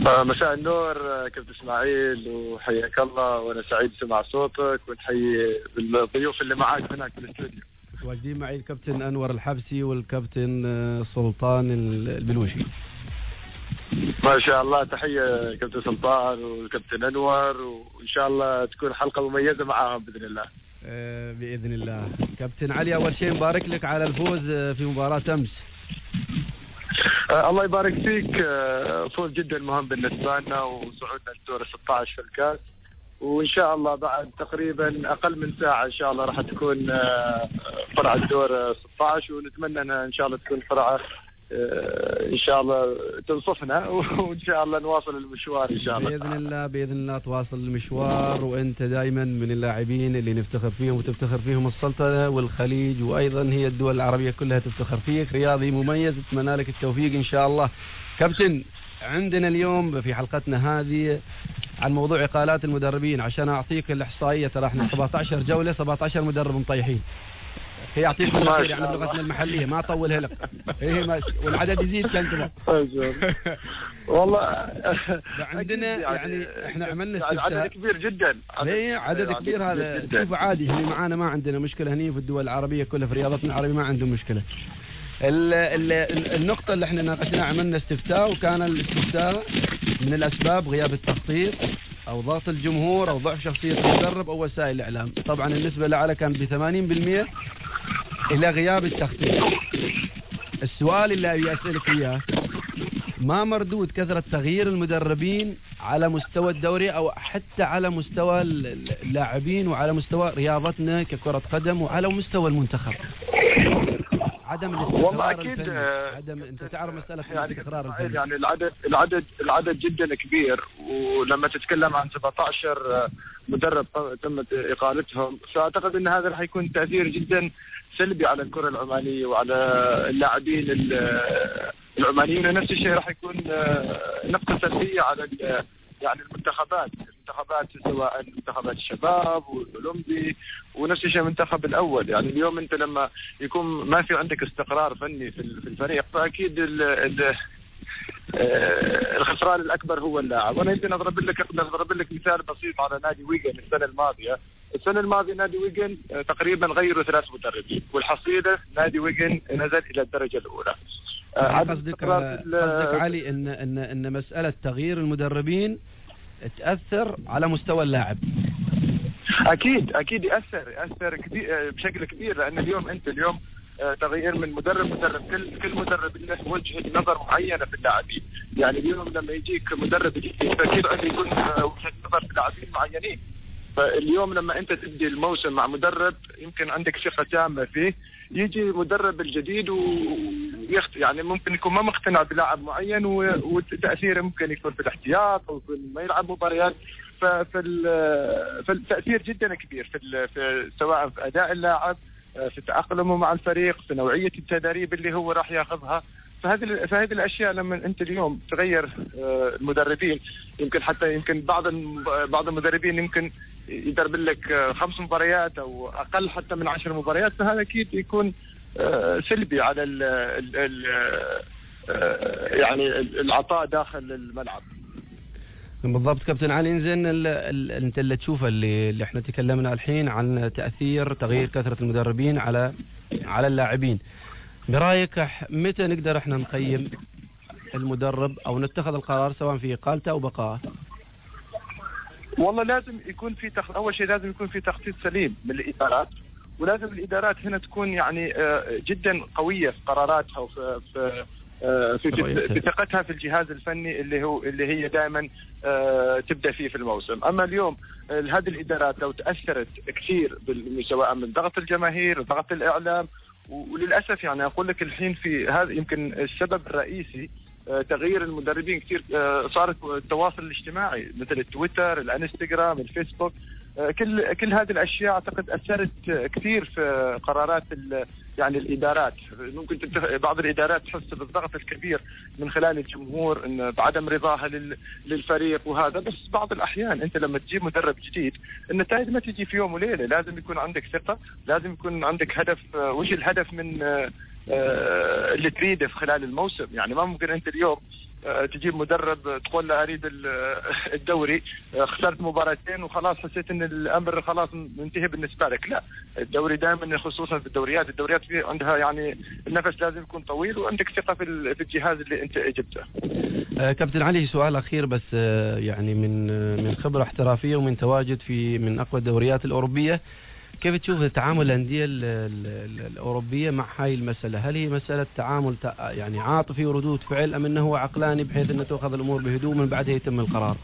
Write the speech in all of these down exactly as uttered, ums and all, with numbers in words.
مساء النور كابتن اسماعيل، وحياك الله، وانا سعيد سمع صوتك، ونحيي بالضيوف اللي معاك هناك في الاستوديو. واجدين معي الكابتن انور الحبسي والكابتن سلطان البلوشي. ما شاء الله، تحيه كابتن سلطان والكابتن انور، وان شاء الله تكون حلقه مميزه معاهم باذن الله. آه باذن الله. كابتن علي، اول شيء مبارك لك على الفوز في مباراه امس. آه الله يبارك فيك. آه فوز جدا مهم بالنسبه لنا، وصعودنا للدور ستة عشر في الكاس، وان شاء الله بعد تقريبا اقل من ساعه ان شاء الله راح تكون آه فرع الدور ستة عشر، ونتمنى ان شاء الله تكون فرعه آه ان شاء الله تنصفنا، وان شاء الله نواصل المشوار ان شاء الله باذن الله. باذن الله تواصل المشوار، وانت دائما من اللاعبين اللي نفتخر فيهم، وتفتخر فيهم السلطنه والخليج، وايضا هي الدول العربيه كلها تفتخر فيك. رياضي مميز، اتمنى لك التوفيق ان شاء الله. كابتن، عندنا اليوم في حلقتنا هذه عن موضوع اقالات المدربين، عشان اعطيك الاحصائيه. ترى احنا سبعة عشر جوله سبعة عشر مدرب مطيحين. هي يعطيكم الخير يعني بلغتنا المحليه، ما اطولها لك. ايه ماشي، والعدد يزيد كان تبغى. والله عندنا يعني احنا عملنا استفتاء عدد كبير جدا. ايه عدد كبير هذا. شوف عادي، هني معانا ما عندنا مشكله، هني في الدول العربيه كلها في رياضتنا العربيه ما عندهم مشكله. ال ال النقطه اللي احنا ناقشناها، عملنا استفتاء، وكان الاستفتاء من الاسباب غياب التخطيط او ضغط الجمهور او ضعف شخصيه المدرب او وسائل الاعلام. طبعا النسبه الاعلى كانت ب ثمانين بالمئة الى غياب التخطيط. السؤال اللي ابي اسالك اياه، ما مردود كثره تغيير المدربين على مستوى الدوري او حتى على مستوى اللاعبين وعلى مستوى رياضتنا ككره قدم وعلى مستوى المنتخب؟ عدم الاستقرار. والله اكيد عدم، انت تعرف مساله يعني الاستقرار الفني. يعني العدد العدد العدد جدا كبير، ولما تتكلم عن سبعة عشر مدرب تمت اقالتهم، فاعتقد ان هذا راح يكون تاثير جدا سلبي على الكره العمانيه وعلى اللاعبين العمانيين، ونفس الشيء راح يكون نقطه سلبيه على يعني المنتخبات المنتخبات سواء منتخبات الشباب والاولمبي، ونفس الشيء المنتخب الاول. يعني اليوم انت لما يكون ما في عندك استقرار فني في الفريق، فاكيد ال ال الخسران الاكبر هو اللاعب. وانا يمكن اضرب لك اضرب لك مثال بسيط على نادي ويجن السنه الماضيه. السنه الماضيه نادي ويجن تقريبا غيروا ثلاث مدربين، والحصيله نادي ويجن نزل الى الدرجه الاولى. قصدك قصدك علي ان ان ان مساله تغيير المدربين تاثر على مستوى اللاعب؟ اكيد اكيد ياثر ياثر كبير بشكل كبير، لان اليوم انت اليوم تغيير من مدرب مدرب كل كل مدرب له وجهه نظر معينه في اللاعبين. يعني اليوم لما يجيك مدرب جديد فاكيد انه يكون وجهه نظر في لاعبين معينين. فاليوم لما انت تبدي الموسم مع مدرب يمكن عندك ثقه تامه فيه، يجي مدرب الجديد ويخت يعني ممكن يكون ما مقتنع بلاعب معين، وتاثيره ممكن يكون في الاحتياط او في ما يلعب مباريات. فالتاثير جدا كبير في, في سواء في اداء اللاعب، في تأقلمه مع الفريق، في نوعية التدريب اللي هو راح ياخذها. فهذه فهذه الاشياء لما انت اليوم تغير المدربين، يمكن حتى يمكن بعض بعض المدربين يمكن يدرب لك خمس مباريات او اقل حتى من عشر مباريات، فهذا اكيد يكون سلبي على ال ال يعني العطاء داخل الملعب. بالضبط كابتن علي. انزين انت اللي تشوفه اللي, اللي احنا تكلمنا الحين عن تاثير تغيير كثره المدربين على على اللاعبين، برايك متى نقدر احنا نقيم المدرب او نتخذ القرار سواء في اقالته او بقائه؟ والله لازم يكون في تخ... اول شيء لازم يكون في تخطيط سليم من الادارات، ولازم الادارات هنا تكون يعني جدا قويه في قراراتها وفي في في في ثقتها في الجهاز الفني اللي هو اللي هي دائما تبدا فيه في الموسم. اما اليوم هذه الادارات لو تاثرت كثير سواء من ضغط الجماهير ضغط الاعلام، وللاسف يعني اقول لك الحين في هذا يمكن السبب الرئيسي تغيير المدربين كثير صار التواصل الاجتماعي مثل التويتر الانستغرام الفيسبوك، كل كل هذه الاشياء اعتقد اثرت كثير في قرارات يعني الادارات. ممكن بعض الادارات تحس بالضغط الكبير من خلال الجمهور ان بعدم رضاها للفريق وهذا، بس بعض الاحيان انت لما تجيب مدرب جديد النتائج ما تجي في يوم وليله، لازم يكون عندك ثقه، لازم يكون عندك هدف. وش الهدف من اللي تريده في خلال الموسم؟ يعني ما ممكن انت اليوم تجيب مدرب تقول له اريد الدوري، خسرت مباراتين وخلاص حسيت ان الامر خلاص منتهي بالنسبه لك. لا، الدوري دائما خصوصا في الدوريات الدوريات في عندها يعني النفس لازم يكون طويل وعندك ثقه في في الجهاز اللي انت جبته. آه كابتن علي، سؤال اخير بس، آه يعني من آه من خبره احترافيه ومن تواجد في من اقوى الدوريات الاوروبيه، كيف تشوف تعامل الانديه الاوروبيه مع هاي المساله؟ هل هي مساله تعامل يعني عاطفي وردود فعل، ام انه هو عقلاني بحيث انه تاخذ الامور بهدوء من بعدها يتم القرار؟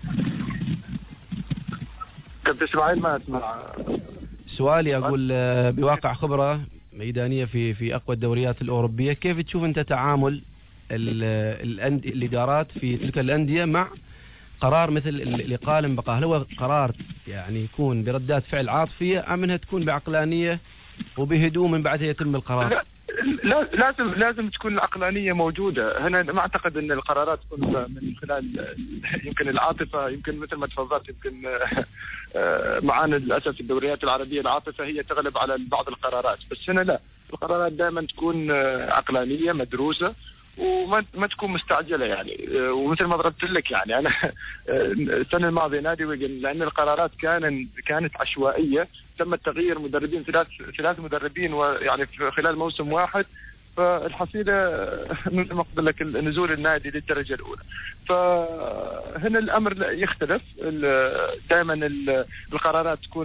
كابتن اسماعيل ما اسمع سؤالي، اقول بواقع خبره ميدانيه في في اقوى الدوريات الاوروبيه، كيف تشوف انت تعامل الانديه الادارات في تلك الانديه مع قرار مثل الإقالة من بقاء؟ هل هو قرار يعني يكون بردات فعل عاطفية، أم أنها تكون بعقلانية وبهدوء من بعدها يتم القرار؟ لا, لا لازم لازم تكون العقلانية موجودة. هنا ما أعتقد أن القرارات تكون من خلال يمكن العاطفة، يمكن مثل ما تفضلت يمكن معانا للأسف في الدوريات العربية العاطفة هي تغلب على بعض القرارات، بس هنا لا، القرارات دائما تكون عقلانية مدروسة وما ما تكون مستعجله يعني. ومثل ما ضربت لك يعني انا السنه الماضيه نادي ويجن لان القرارات كان كانت عشوائيه، تم تغيير مدربين ثلاث ثلاث مدربين ويعني في خلال موسم واحد، فالحصيله مثل ما قلت لك نزول النادي للدرجه الاولى. فهنا الامر يختلف، دائما القرارات تكون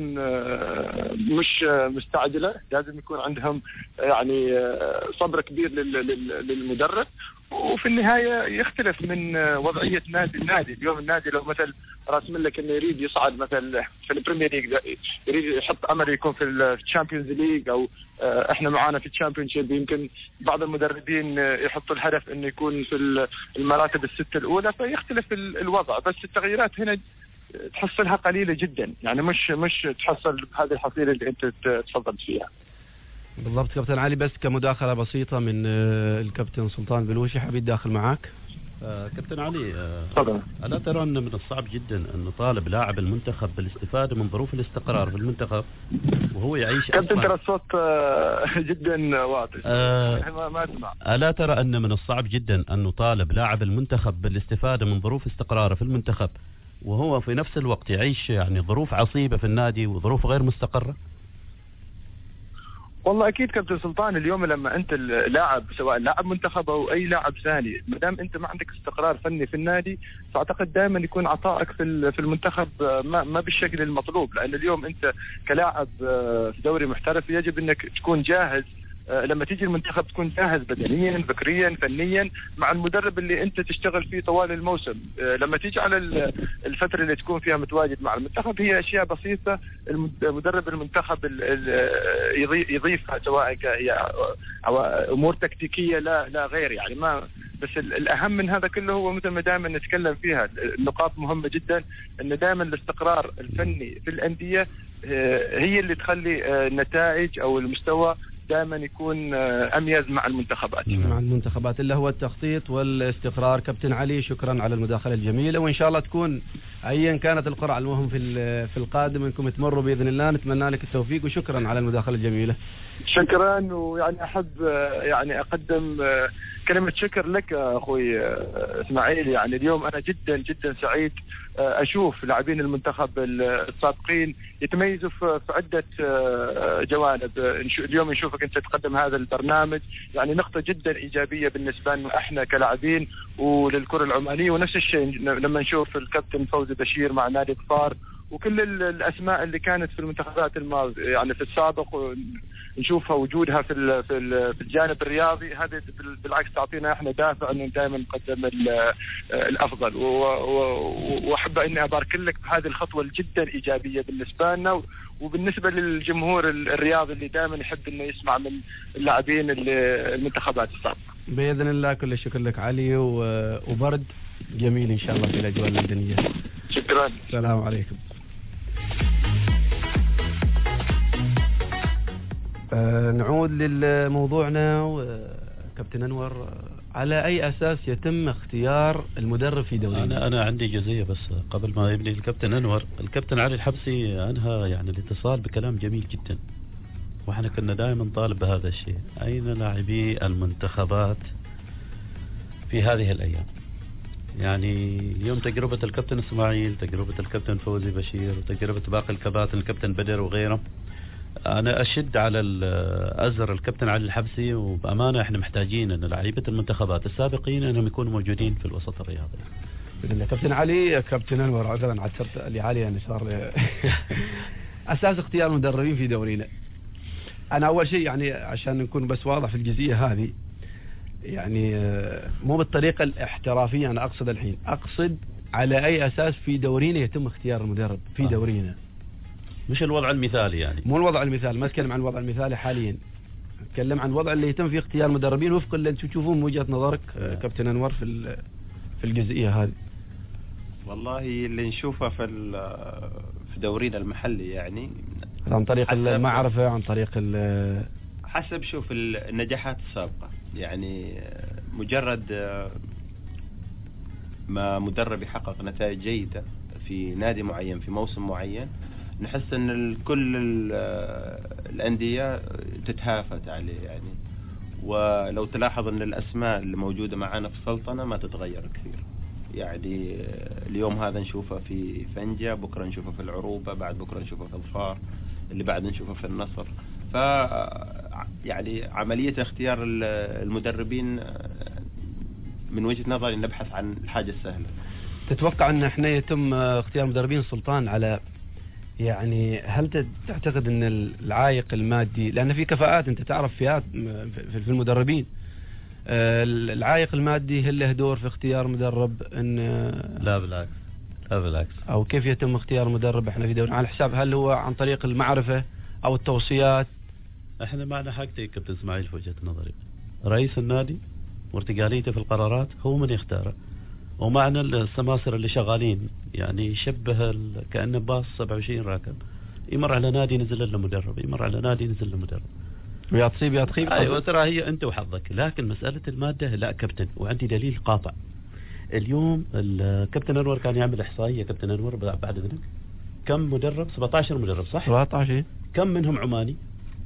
مش مستعجله، لازم يكون عندهم يعني صبر كبير للمدرب، وفي النهايه يختلف من وضعيه نادي النادي. اليوم النادي لو مثل راسم لك انه يريد يصعد مثلا في البريمير ليج، يريد يحط امل يكون في الشامبيونز ليج او احنا معانا في الشامبيونشيب، يمكن بعض المدربين يحطوا الهدف انه يكون في المراتب السته الاولى، فيختلف الوضع. بس التغييرات هنا تحصلها قليله جدا، يعني مش مش تحصل بهذه الحصيله اللي انت تفضلت فيها. بالضبط كابتن علي، بس كمداخله بسيطه من الكابتن سلطان بلوشي حبيت داخل معاك. آه كابتن علي، آه ألا ترى أن من الصعب جدا أن نطالب لاعب المنتخب بالاستفادة من ظروف الاستقرار في المنتخب وهو يعيش؟ كابتن ترى الصوت آه جدا واضح. آه ما, ما أسمع. ألا ترى أن من الصعب جدا أن نطالب لاعب المنتخب بالاستفادة من ظروف استقراره في المنتخب وهو في نفس الوقت يعيش يعني ظروف عصيبة في النادي وظروف غير مستقرة؟ والله اكيد كابتن سلطان، اليوم لما انت اللاعب سواء لاعب منتخب او اي لاعب ثاني، ما دام انت ما عندك استقرار فني في النادي، فاعتقد دائما يكون عطائك في في المنتخب ما ما بالشكل المطلوب. لان اليوم انت كلاعب في دوري محترف يجب انك تكون جاهز، لما تيجي المنتخب تكون جاهز بدنيا فكريا فنيا مع المدرب اللي انت تشتغل فيه طوال الموسم. لما تيجي على الفتره اللي تكون فيها متواجد مع المنتخب هي اشياء بسيطه المدرب المنتخب يضيفها، سواء هي او امور تكتيكيه لا لا غير يعني. ما بس الاهم من هذا كله هو مثل ما دائما نتكلم فيها، النقاط مهمه جدا، ان دائما الاستقرار الفني في الانديه هي اللي تخلي النتائج او المستوى دائما يكون اميز مع المنتخبات. مع المنتخبات اللي هو التخطيط والاستقرار. كابتن علي شكرا على المداخله الجميله، وان شاء الله تكون ايا كانت القرعه المهم في في القادم انكم تمروا باذن الله. نتمنى لك التوفيق وشكرا على المداخله الجميله. شكرا، ويعني احب يعني اقدم كلمه شكر لك اخوي اسماعيل. يعني اليوم انا جدا جدا سعيد اشوف لاعبين المنتخب السابقين يتميزوا في عده جوانب. اليوم نشوفك انت تقدم هذا البرنامج، يعني نقطه جدا ايجابيه بالنسبه لنا احنا كلاعبين وللكره العمانيه. ونفس الشيء لما نشوف الكابتن فوزي بشير مع نادي ظفار وكل الاسماء اللي كانت في المنتخبات الماضيه يعني في السابق، نشوفها وجودها في في الجانب الرياضي. هذا بالعكس تعطينا احنا دافع انه دائما نقدم الافضل. واحب اني ابارك لك بهذه الخطوه الجدا ايجابيه بالنسبه لنا وبالنسبه للجمهور الرياضي اللي دائما يحب انه يسمع من اللاعبين المنتخبات السابقه. باذن الله كل الشكر لك علي، وبرد جميل ان شاء الله في الاجواء اللندنيه. شكرا. السلام عليكم. آه نعود لموضوعنا. كابتن انور، على اي اساس يتم اختيار المدرب في دورينا؟ انا انا عندي جزئيه بس قبل ما يبني الكابتن انور. الكابتن علي الحبسي انهى يعني الاتصال بكلام جميل جدا، واحنا كنا دائما نطالب بهذا الشيء. اين لاعبي المنتخبات في هذه الايام؟ يعني اليوم تجربة الكابتن اسماعيل، تجربة الكابتن فوزي بشير، وتجربة باقي الكباتن الكابتن بدر وغيره، انا اشد على الازر الكابتن علي الحبسي، وبامانه احنا محتاجين ان لعيبه المنتخبات السابقين انهم يكونوا موجودين في الوسط الرياضي. كابتن علي، كابتن انور، عذرا عثرت لي علي يعني صار اساس اختيار المدربين في دورينا. انا اول شيء يعني عشان نكون بس واضح في الجزئيه هذه، يعني مو بالطريقه الاحترافيه، انا اقصد الحين اقصد على اي اساس في دورينا يتم اختيار المدرب في آه. دورينا، مش الوضع المثالي، يعني مو الوضع المثالي، ما اتكلم عن الوضع المثالي حاليا، اتكلم عن الوضع اللي يتم في اختيار مدربين وفق اللي انتم تشوفون من وجهه نظرك آه. كابتن انور في في الجزئيه هذه. والله اللي نشوفه في في دورينا المحلي يعني عن طريق المعرفه، عن طريق حسب شوف النجاحات السابقه، يعني مجرد ما مدرب يحقق نتائج جيده في نادي معين في موسم معين، نحس ان كل الانديه تتهافت عليه يعني. ولو تلاحظ ان الاسماء اللي موجوده معانا في السلطنه ما تتغير كثير، يعني اليوم هذا نشوفه في فنجة، بكره نشوفه في العروبه، بعد بكره نشوفه في الظفار، اللي بعد نشوفه في النصر. ف يعني عمليه اختيار المدربين من وجهه نظري نبحث عن الحاجه السهله. تتوقع ان احنا يتم اختيار مدربين سلطان على، يعني هل تعتقد ان العائق المادي، لان في كفاءات انت تعرف فئات في المدربين، العائق المادي هل له دور في اختيار مدرب؟ ان لا بالعكس، لا بالعكس. او كيف يتم اختيار مدرب احنا في دورنا على حساب، هل هو عن طريق المعرفة او التوصيات؟ احنا معنا حاجتين كابتن اسماعيل في وجهة نظري، رئيس النادي وارتجاليته في القرارات هو من يختاره، ومعنا السماسرة اللي شغالين، يعني يشبه كأنه باص سبعة وعشرين راكب، يمر على نادي نزل له مدرب، يمر على نادي نزل له مدرب، ويا تصيب يا تخيب. ايوه ترى هي انت وحظك. لكن مسألة المادة لا كابتن، وعندي دليل قاطع. اليوم الكابتن انور كان يعمل احصائية، كابتن انور بعد ذلك كم مدرب؟ سبعة عشر مدرب صح؟ سبعة عشر. كم منهم عماني؟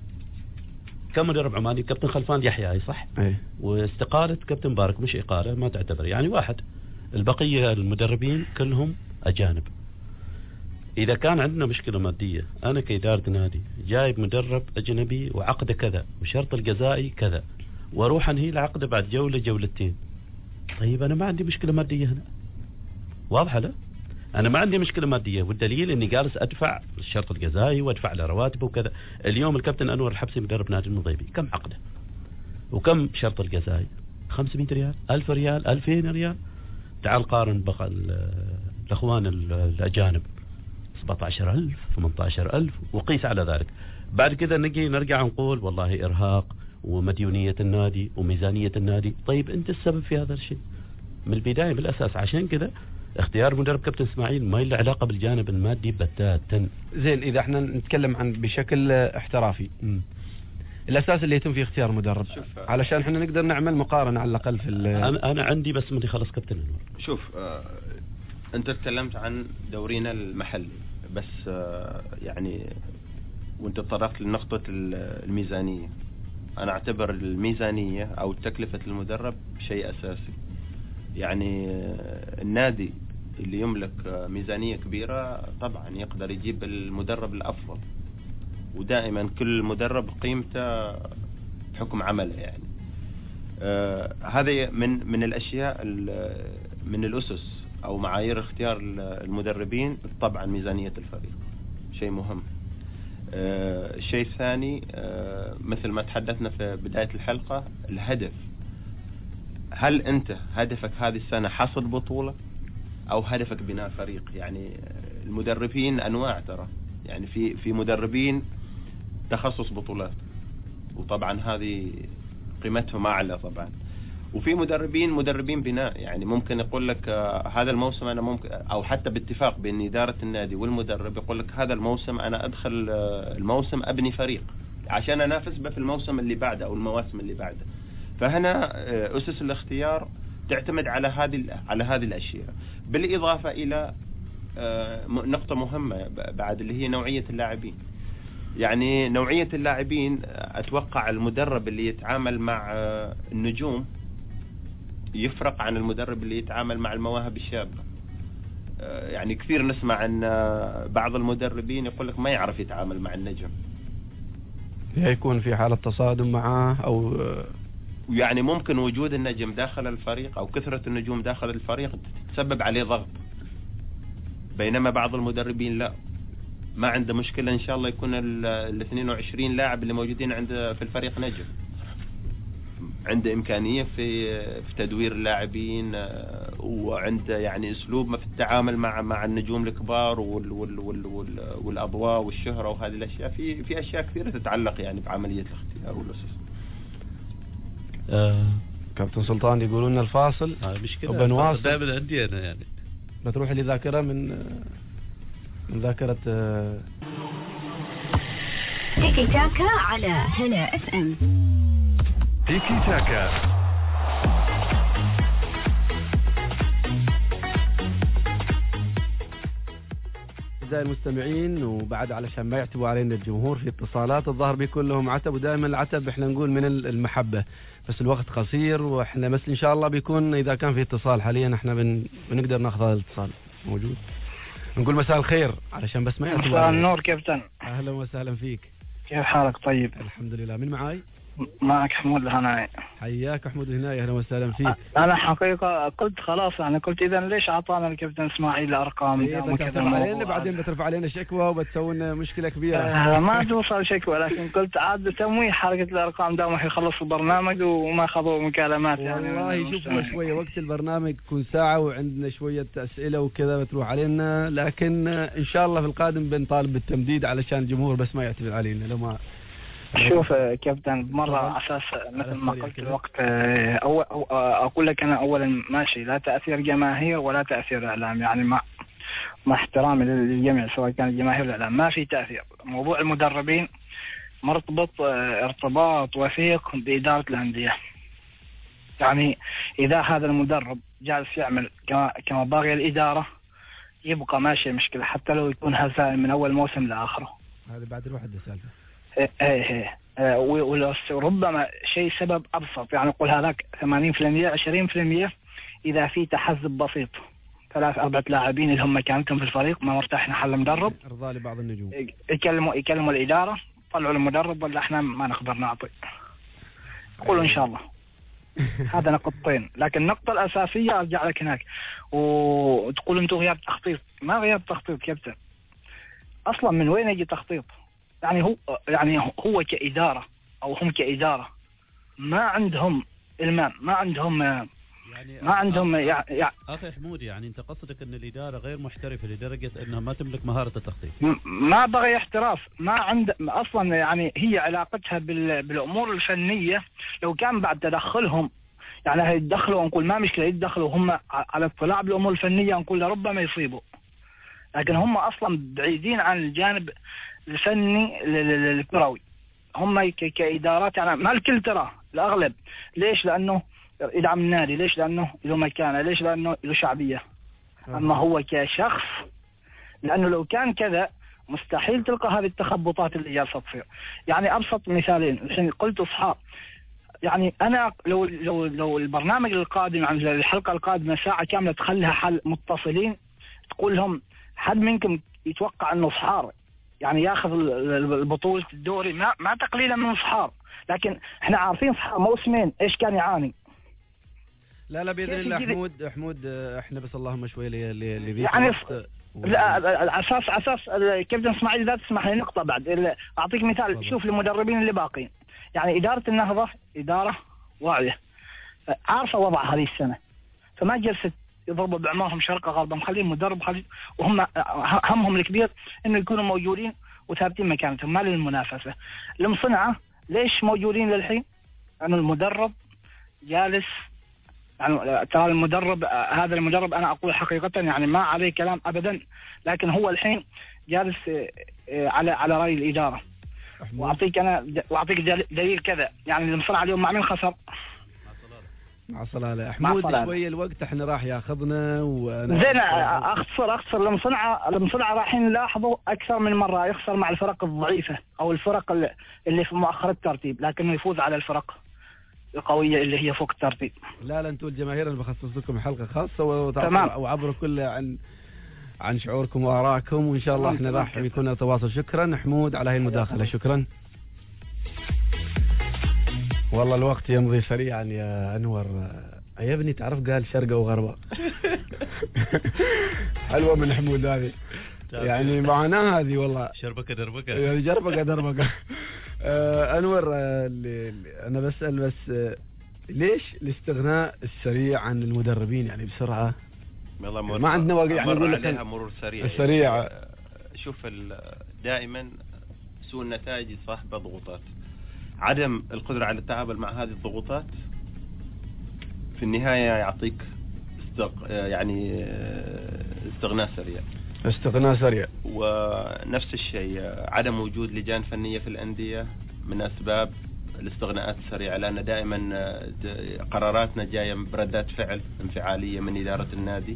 كم مدرب عماني؟ كابتن خلفان يحيى صح؟ ايه. واستقالة كابتن بارك، مش إقالة ما تعتبر، يعني واحد. البقية المدربين كلهم أجانب. إذا كان عندنا مشكلة مادية، أنا كإدارة نادي جايب مدرب أجنبي وعقده كذا وشرط الجزائي كذا، وأروح أنهي العقد بعد جولة جولتين، طيب أنا ما عندي مشكلة مادية هنا، واضحة لا؟ أنا ما عندي مشكلة مادية، والدليل إني جالس أدفع الشرط الجزائي وأدفع له رواتبه وكذا. اليوم الكابتن أنور الحبسي مدرب نادي المضيبي، كم عقده؟ وكم شرط الجزائي؟ خمسمائة ريال، ألف ريال، ألفين ريال. تعال قارن بقى الأخوان الأجانب سبعة عشر ألف، ثمانية عشر ألف، وقيس على ذلك. بعد كذا نجي نرجع نقول والله إرهاق ومديونية النادي وميزانية النادي. طيب أنت السبب في هذا الشيء من البداية بالأساس. عشان كذا اختيار مدرب كابتن اسماعيل ما له علاقة بالجانب المادي بتاتا. زين، إذا احنا نتكلم عن بشكل احترافي، م. الأساس اللي يتم فيه اختيار مدرب علشان احنا نقدر نعمل مقارنة على الأقل في أنا, أنا عندي بس مدي خلص كابتن انور. شوف آه أنت تكلمت عن دورينا المحلي بس آه يعني وأنت تطرقت لنقطة الميزانية. أنا أعتبر الميزانية أو تكلفة المدرب شيء أساسي. يعني آه النادي اللي يملك ميزانية كبيرة طبعا يقدر يجيب المدرب الأفضل، ودائما كل مدرب قيمته بحكم عمله يعني. آه هذه من من الأشياء من الأسس أو معايير اختيار المدربين. طبعا ميزانية الفريق شيء مهم. آه الشيء الثاني آه مثل ما تحدثنا في بداية الحلقة، الهدف. هل أنت هدفك هذه السنة حصد بطولة أو هدفك بناء فريق؟ يعني المدربين أنواع ترى، يعني في في مدربين تخصص بطولات وطبعا هذه قيمتهم أعلى طبعا، وفي مدربين مدربين بناء، يعني ممكن يقول لك آه هذا الموسم أنا ممكن، أو حتى باتفاق بين إدارة النادي والمدرب يقول لك هذا الموسم أنا أدخل آه الموسم أبني فريق عشان أنافس به في الموسم اللي بعده أو المواسم اللي بعده. فهنا آه أسس الاختيار تعتمد على هذه على هذه الأشياء، بالإضافة إلى آه نقطة مهمة بعد اللي هي نوعية اللاعبين. يعني نوعية اللاعبين أتوقع المدرب اللي يتعامل مع آه النجوم يفرق عن المدرب اللي يتعامل مع المواهب الشابة. يعني كثير نسمع عن بعض المدربين يقول لك ما يعرف يتعامل مع النجم، يكون في حالة تصادم معاه أو يعني ممكن وجود النجم داخل الفريق أو كثرة النجوم داخل الفريق تسبب عليه ضغط، بينما بعض المدربين لا، ما عنده مشكلة إن شاء الله يكون ال اثنين وعشرين لاعب اللي موجودين عنده في الفريق نجم، عنده إمكانية في في تدوير اللاعبين، وعنده يعني أسلوب في التعامل مع مع النجوم الكبار وال وال وال وال والأضواء والشهرة وهذه الأشياء. في في أشياء كثيرة تتعلق يعني بعملية الاختيار والأسس. آه كابتن سلطان يقولون لنا الفاصل مشكلة وبنواصل دائما عندي أنا يعني بتروح لي ذاكرة من من ذاكرة تيكي تاكا على هنا اف ام. تيكي تاكا أعزائي المستمعين، وبعد علشان ما يعتبوا علينا الجمهور في اتصالات الظاهر بيكون لهم عتب، ودائما العتب احنا نقول من المحبة، بس الوقت قصير واحنا بس ان شاء الله بيكون اذا كان في اتصال حاليا احنا بن... بنقدر ناخذ هذا الاتصال موجود. نقول مساء الخير علشان بس ما يعتبوا. مساء النور كابتن. اهلا وسهلا فيك. كيف حالك؟ طيب الحمد لله. من معاي؟ معك حمود الهنائي. حياك حمود الهنائي، اهلا وسهلا فيك. انا حقيقه قلت خلاص يعني قلت اذا ليش اعطانا الكابتن اسماعيل الارقام إيه بترفع علينا بعدين بترفع علينا شكوى وبتسوي لنا مشكله كبيره. آه ما توصل شكوى، لكن قلت عاد تمويه حركه الارقام دام يخلص البرنامج وما خذوا مكالمات يعني. والله شوفوا شويه وقت البرنامج يكون ساعه وعندنا شويه اسئله وكذا بتروح علينا، لكن ان شاء الله في القادم بنطالب بالتمديد علشان الجمهور بس ما يعتمد علينا. لو ما شوف كابتن مرة على أساس مثل ما قلت الوقت أول أقول لك أنا أولا ماشي لا تأثير جماهير ولا تأثير إعلام، يعني مع مع احترامي للجميع سواء كان الجماهير والإعلام ما في تأثير. موضوع المدربين مرتبط ارتباط وثيق بإدارة الأندية، يعني إذا هذا المدرب جالس يعمل كما كما باغي الإدارة يبقى ماشي مشكلة حتى لو يكون هزائم من أول موسم لآخره. هذا بعد الواحد سالفة. ايه ايه ايه وربما شيء سبب ابسط، يعني نقول هذاك ثمانين بالمئة عشرين بالمئة اذا في تحزب بسيط، ثلاث اربعه لاعبين اللي هم كانتهم في الفريق ما مرتاحين حل مدرب، ارضاء لبعض النجوم، يكلموا يكلموا الاداره طلعوا المدرب ولا احنا ما نقدر نعطي. قولوا ان شاء الله. هذا نقطتين، لكن النقطه الاساسيه ارجع لك هناك وتقول انتم غياب تخطيط. ما غياب تخطيط كابتن، اصلا من وين يجي تخطيط؟ يعني هو يعني هو كإدارة أو هم كإدارة ما عندهم إلمام، ما عندهم يعني ما عندهم يعني أخي حمود، يعني أنت قصدك أن الإدارة غير محترفة لدرجة أنها ما تملك مهارة التخطيط؟ ما بغي احتراف، ما عند أصلا يعني هي علاقتها بالأمور الفنية. لو كان بعد تدخلهم يعني هيتدخلوا نقول ما مشكلة، يتدخلوا هم على اطلاع بالأمور الفنية نقول لربما يصيبوا، لكن هم أصلا بعيدين عن الجانب الفني الكروي. هم كإدارات يعني ما الكل ترى الأغلب. ليش؟ لأنه يدعم النادي، ليش؟ لأنه له مكانة، ليش؟ لأنه له شعبية. أما هو كشخص، لأنه لو كان كذا مستحيل تلقى هذه التخبطات اللي جالسة تصير. يعني أبسط مثالين الحين قلت أصحاب، يعني أنا لو لو لو البرنامج القادم عن الحلقة القادمة ساعة كاملة تخليها حل متصلين تقول لهم حد منكم يتوقع أنه صحار يعني ياخذ البطولة الدوري، ما ما تقليلا من صحار، لكن احنا عارفين صحار موسمين ايش كان يعاني. لا لا باذن الله حمود حمود احنا بس اللهم شوي اللي يعني و... لا اساس اساس الكابتن اسماعيل لا تسمح لي نقطه بعد اعطيك مثال. طبعا. شوف المدربين اللي باقين، يعني اداره النهضه اداره واعيه عارفه وضع هذه السنه، فما جلست يضربوا بعمارهم شرقة غربا، مخلين مدرب خلي وهم همهم الكبير انه يكونوا موجودين وثابتين مكانتهم ما للمنافسة. المصنعة ليش موجودين للحين؟ لأنه يعني المدرب جالس يعني ترى المدرب هذا المدرب أنا أقول حقيقة يعني ما عليه كلام أبدا، لكن هو الحين جالس على على رأي الإدارة. وأعطيك أنا وأعطيك دليل كذا، يعني المصنعة اليوم مع مين خسر؟ مع صلالة. حمود شوية الوقت احنا راح ياخذنا وانا زين اختصر اختصر المصنعة المصنعة رايحين نلاحظوا اكثر من مرة يخسر مع الفرق الضعيفة او الفرق اللي في مؤخر الترتيب، لكنه يفوز على الفرق قوية اللي هي فوق الترتيب. لا لا، انتم الجماهير انا بخصص لكم حلقة خاصة تمام، وعبروا كله عن عن شعوركم وآرائكم، وإن شاء الله احنا راح يكون تواصل. شكرا حمود على هاي المداخلة، شكرا. والله الوقت يمضي سريعا يا أنور. يا ابني تعرف قال شرقة وغربة. حلوة من حمود هذه، يعني معناها هذه والله شربكة دربكة، يعني جربكة دربكة. آه أنور، آه اللي أنا بسأل بس، آه ليش الاستغناء السريع عن المدربين يعني بسرعة؟ والله ما عندنا وقت يعني نقول لك مرور سريع. السريع يعني شوف دائما سوء النتائج صاحبه ضغوطات، عدم القدرة على التعامل مع هذه الضغوطات في النهاية يعطيك استغ... يعني استغناء سريع. استغناء سريع. ونفس الشيء عدم وجود لجان فنية في الأندية من أسباب الاستغناءات السريعة، لأن دائما قراراتنا جاية بردات فعل انفعالية من إدارة النادي،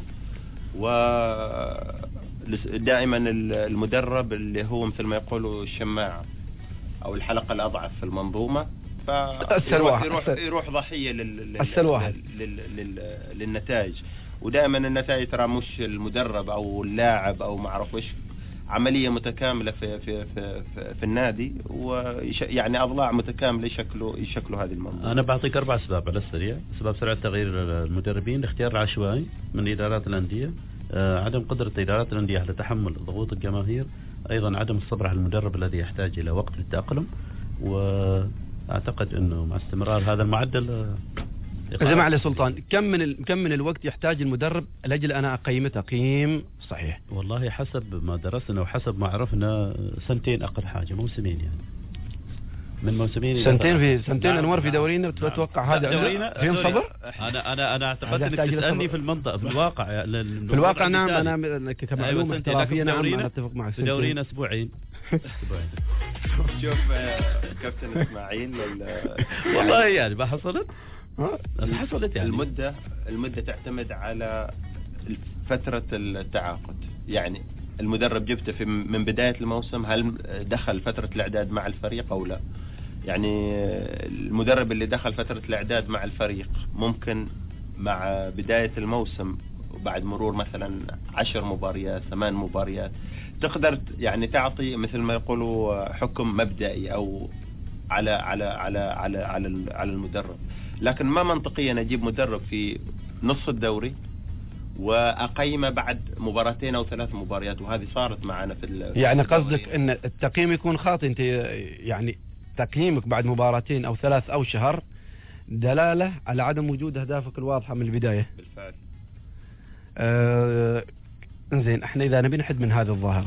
ودائما المدرب اللي هو مثل ما يقولوا الشماعة أو الحلقة الأضعف في المنظومة، فيروح يروح, يروح ضحية لل... لل... لل... للنتائج. ودائما النتائج ترى مش المدرب أو اللاعب أو ما أعرف إيش، عملية متكاملة في في في في, في النادي، ويعني أضلاع متكاملة يشكلوا يشكلوا هذه المنظومة. أنا بعطيك أربع أسباب على السريع. أسباب سرعة تغيير المدربين، الاختيار العشوائي من إدارات الأندية، آه، عدم قدرة إدارات الأندية على تحمل ضغوط الجماهير، أيضا عدم الصبر على المدرب الذي يحتاج إلى وقت للتأقلم. وأعتقد أنه مع استمرار هذا المعدل. جماعة لي سلطان، كم من ال... كم من الوقت يحتاج المدرب لأجل أنا أقيمه تقييم صحيح؟ والله حسب ما درسنا وحسب ما عرفنا سنتين أقل حاجة، موسمين يعني، من موسمين سنتين في سنتين. نعم أنور في دورينا تتوقع هذا فيهم صبر؟ أنا أنا أنا اعتقدت انك تسألني في المنطقة في الواقع في الواقع. نعم أنا كمعلومة احترافية نعم أنا أتفق مع في دورينا أسبوعين. أسبوعين. شوف كابتن إسماعيل والله يعني ما حصلت حصلت يعني المدة المدة تعتمد على فترة التعاقد. يعني المدرب جبته في من بداية الموسم، هل دخل فترة الإعداد مع الفريق أو لا؟ يعني المدرب اللي دخل فترة الإعداد مع الفريق ممكن مع بداية الموسم وبعد مرور مثلا عشر مباريات ثمان مباريات تقدر يعني تعطي مثل ما يقولوا حكم مبدئي أو على على على على على على المدرب. لكن ما منطقيا أجيب مدرب في نصف الدوري وأقيمه بعد مباراتين أو ثلاث مباريات، وهذه صارت معنا في يعني قصدك أن التقييم يكون خاطئ؟ أنت يعني تقييمك بعد مباراتين أو ثلاث أو شهر دلالة على عدم وجود أهدافك الواضحة من البداية. بالفعل. آه إنزين، احنا إذا نبي نحد من هذه الظاهرة،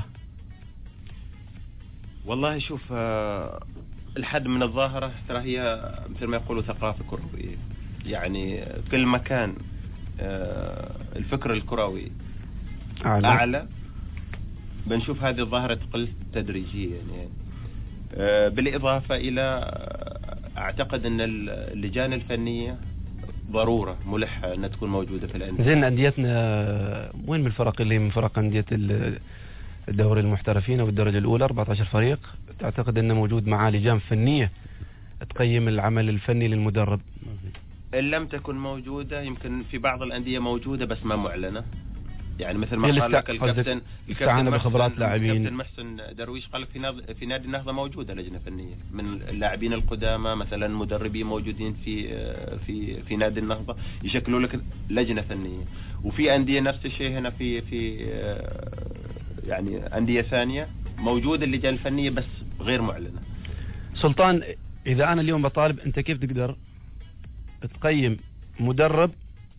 والله شوف آه الحد من الظاهرة ترى هي مثل ما يقولوا ثقافة كروية. يعني كل مكان آه الفكر الكروي أعلى. أعلى بنشوف هذه الظاهرة تقل تدريجيا يعني. آه بالإضافة إلى أعتقد أن اللجان الفنية ضرورة ملحة أن تكون موجودة في الأندية. زين أنديتنا وين من الفرق اللي من فرق أندية الدوري المحترفين أو الدرجة الأولى أربعة عشر فريق، تعتقد أنه موجود معاه لجان فنية تقيم العمل الفني للمدرب؟ إن لم تكن موجودة يمكن في بعض الأندية موجودة بس ما معلنة. يعني مثل ما قال لك الكابتن الكابتن بخبرات لاعبين الكابتن محسن درويش قال لك في نادي في نادي النهضة موجودة لجنة فنية من اللاعبين القدامى، مثلا مدربين موجودين في في في نادي النهضة يشكلوا لك لجنة فنية. وفي أندية نفس الشيء هنا في في يعني أندية ثانية موجودة اللجان الفنية بس غير معلنة. سلطان، إذا أنا اليوم بطالب، أنت كيف تقدر تقيم مدرب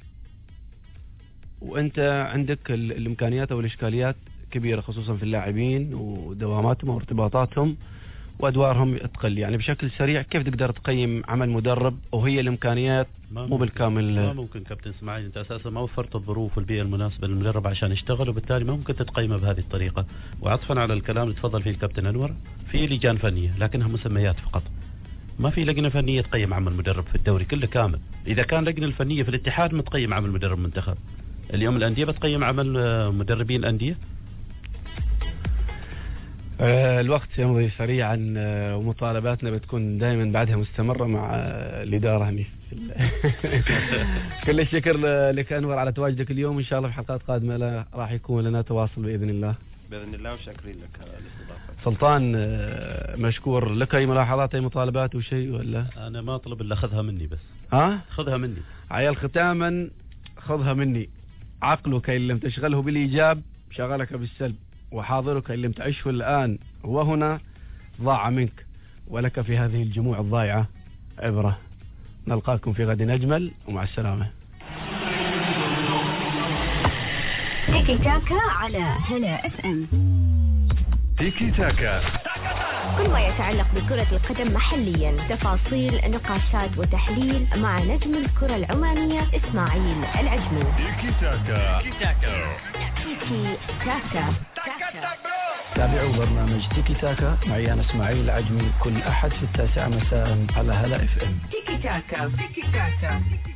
وأنت عندك الإمكانيات أو الإشكاليات كبيرة، خصوصا في اللاعبين ودواماتهم وارتباطاتهم وأدوارهم تقل؟ يعني بشكل سريع كيف تقدر تقيم عمل مدرب وهي الإمكانيات مو بالكامل؟ ما ممكن كابتن إسماعيل، أنت أساسا ما وفرت الظروف والبيئة المناسبة للمدرب عشان يشتغل، وبالتالي ما ممكن تقيمه بهذه الطريقة. وعطفا على الكلام اللي تفضل فيه الكابتن أنور، في لجان فنية لكنها مسميات فقط، ما في لجنة فنية تقيم عمل مدرب في الدوري كله كامل. إذا كان لجنة الفنية في الاتحاد ما تقيم عمل مدرب منتخب، اليوم الأندية بتقيم عمل مدربين الأندية. آه الوقت يمضي سريعا، آه ومطالباتنا بتكون دائما بعدها مستمرة مع آه الإدارة هني. كل الشكر لك أنور على تواجدك اليوم. إن شاء الله في حلقات قادمة لا راح يكون لنا تواصل بإذن الله. بإذن الله، وشاكرين لك الاستضافة. سلطان آه مشكور. لك أي ملاحظات أي مطالبات وشيء ولا؟ أنا ما أطلب إلا خذها مني بس. ها؟ خذها مني. عيال ختاما خذها مني. عقلك إن لم تشغله بالإيجاب شغلك بالسلب، وحاضرك إن لم تعشه الآن وهنا ضاع منك، ولك في هذه الجموع الضائعة عبرة. نلقاكم في غد أجمل، ومع السلامة. تيكي تاكا على هنا اف ام. تيكي تاكا، كل ما يتعلق بكرة القدم محليا، تفاصيل، نقاشات وتحليل مع نجم الكرة العمانية إسماعيل العجمي. تيكي تاكا. تيكي تاكا. تابعوا برنامج تيكي تاكا معي أنا إسماعيل العجمي كل أحد في التاسعة مساء على هلا اف ام. تيكي تاكا. تيكي تاكا.